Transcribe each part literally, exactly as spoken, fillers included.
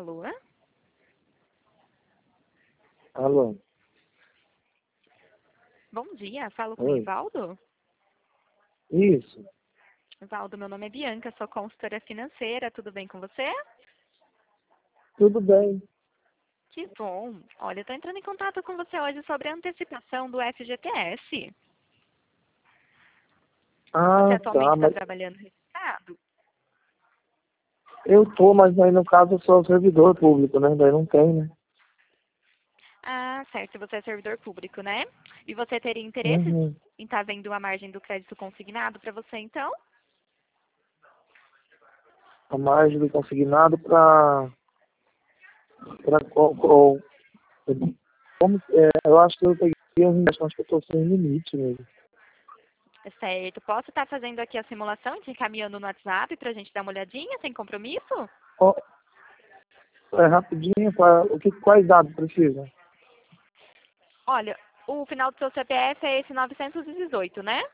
Alô? Alô? Bom dia, falo com o Oi? Ivaldo? Isso, Ivaldo, meu nome é Bianca, sou consultora financeira, tudo bem com você? tudo bem. Que bom. Olha, eu tô entrando em contato com você hoje sobre a antecipação do F G T S. Você Ah, atualmente tá, está mas trabalhando registrado? eu tô, mas aí no caso eu sou servidor público, né? Daí não tem, né? Ah, certo, você é servidor público, né? E você teria interesse Uhum. em estar vendo a margem do crédito consignado para você, então? A margem do consignado para para qual, qual- como é, eu acho que eu peguei um limite, acho que eu tô sem limite mesmo. Certo, posso estar fazendo aqui a simulação, te encaminhando no WhatsApp para a gente dar uma olhadinha, sem compromisso? Ó, é rapidinho, pra, o que quais dados precisa? Olha, o final do seu C P F é esse novecentos e dezoito, né?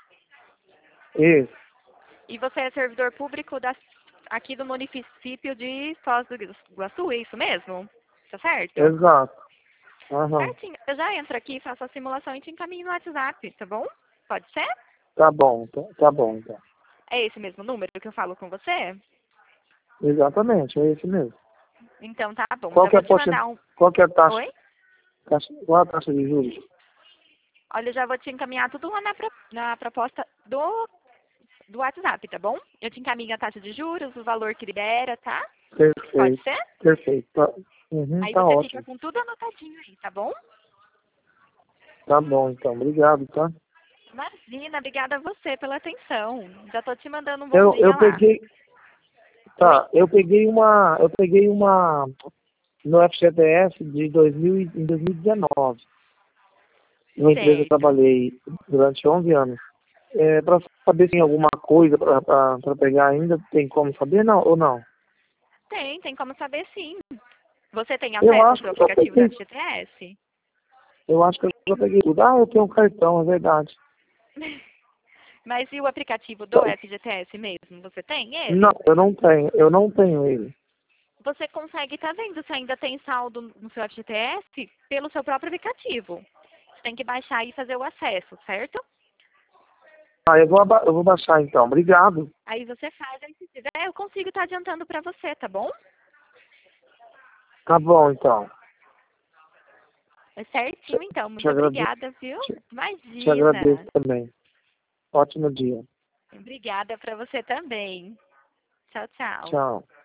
Esse, E você é servidor público da, aqui do município de Foz do Iguaçu, é isso mesmo? Tá certo? exato. Aham. Certinho. Eu já entro aqui, faço a simulação e te encaminho no WhatsApp, tá bom? Pode ser? Tá bom, tá, tá bom, então. É esse mesmo número que eu falo com você? Exatamente, é esse mesmo. Então tá bom. Qual Já que é vou a te taxa, mandar um... qual que é a taxa, Oi? taxa qual a taxa de juros? Olha, eu já vou te encaminhar tudo lá na, pro- na proposta do, do WhatsApp, tá bom? Eu te encaminho a taxa de juros, o valor que libera, tá? Pode Perfeito, ser? perfeito. Tá, uhum, Aí tá você fica ótimo. com tudo anotadinho aí, tá bom? Tá bom, então. Obrigado, tá? Imagina, obrigada a você pela atenção. Já tô te mandando um bom Eu, dia eu lá. peguei, Oi? tá, eu peguei uma, eu peguei uma no F G T S de dois mil, e- em dois mil e dezenove. Numa empresa que eu Certo. trabalhei durante onze anos. É, para saber se tem alguma coisa para pegar ainda, tem como saber não, ou não? Tem, tem como saber sim. Você tem Eu acesso ao acho seu que eu já aplicativo do peguei, F G T S? eu acho que eu já peguei tudo. Ah, eu tenho um cartão, é verdade. Mas e o aplicativo do Então, F G T S mesmo? Você tem não, ele? eu não tenho, eu não tenho ele. Você consegue estar vendo se ainda tem saldo no seu F G T S pelo seu próprio aplicativo. Você tem que baixar e fazer o acesso, certo? Ah, eu vou, aba- eu vou baixar então. Obrigado. Aí você faz, aí se tiver, eu consigo estar adiantando para você, tá bom? Tá bom, então. É certinho, então. Te Muito agradeço, obrigada, viu? te, te agradeço Imagina. também. Ótimo dia. Obrigada para você também. Tchau, tchau. Tchau.